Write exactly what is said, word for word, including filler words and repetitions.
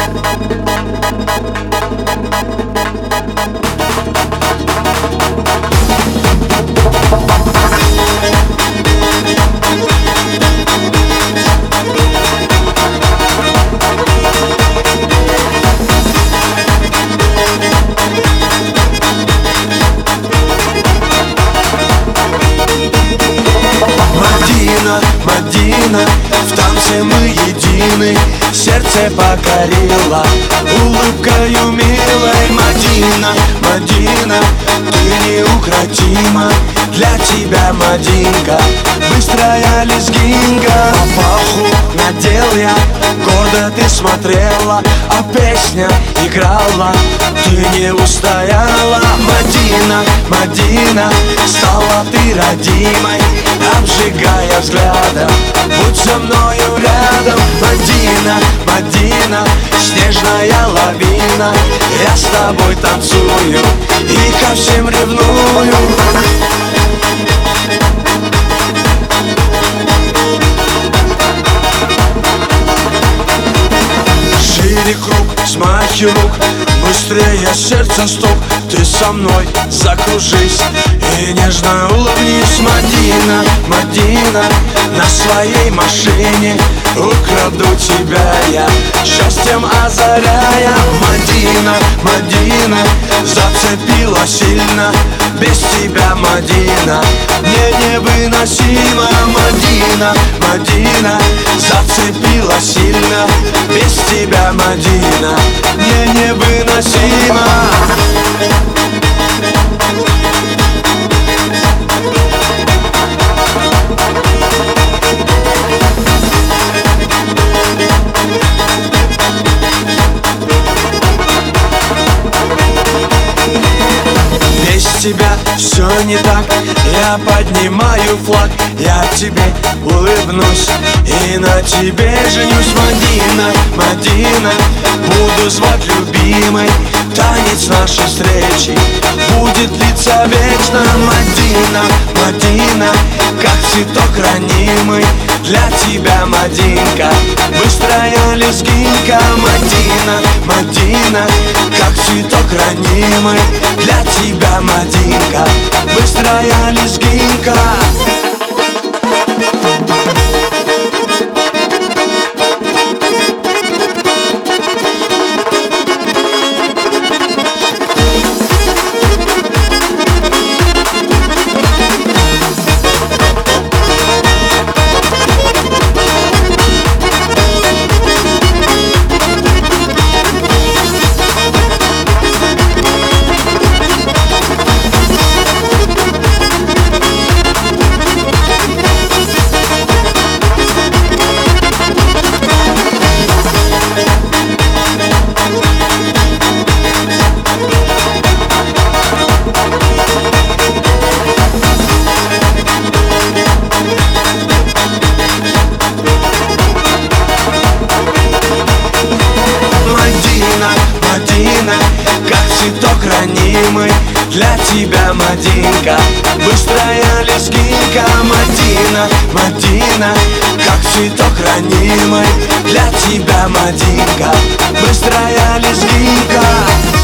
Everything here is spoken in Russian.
Мадина, в танце мы едины, сердце покорила улыбкою милой. Мадина, Мадина, ты неукротима, для тебя, Мадинка, быстрая лезгинка. Папаху надел я, гордо ты смотрела, а песня играла, ты не устояла. Мадина, Мадина, стала ты родимой, обжигая взглядом, будь со мною рядом. Мадина, Мадина, снежная лавина, я с тобой танцую и ко всем ревную. Шире круг, смахи рук, быстрее сердце стук, ты со мной закружись и нежно улыбнись. Мадина, Мадина, на своей машине украду тебя я, счастьем озаряя. Мадина, Мадина, зацепила сильно, без тебя, Мадина, мне невыносимо. Мадина, Мадина, зацепила сильно, без тебя, Мадина, мне невыносимо. Без тебя все не так, я поднимаю флаг, я тебе улыбнусь и на тебе женюсь. Мадина, Мадина, буду звать любимой, танец нашей встречи будет длиться вечно. Мадина, Мадина, как цветок ранимый, для тебя, Мадинка, быстрая лезгинка. Мадина, Мадина, как цветок ранимый, для тебя, Мадинка, быстрая лезгинка. Мадина, как цветок ранимый, для тебя, Мадинка, быстрая лезгинка. Мадина, Мадина, как цветок ранимый, для тебя, Мадинка, быстрая лезгинка.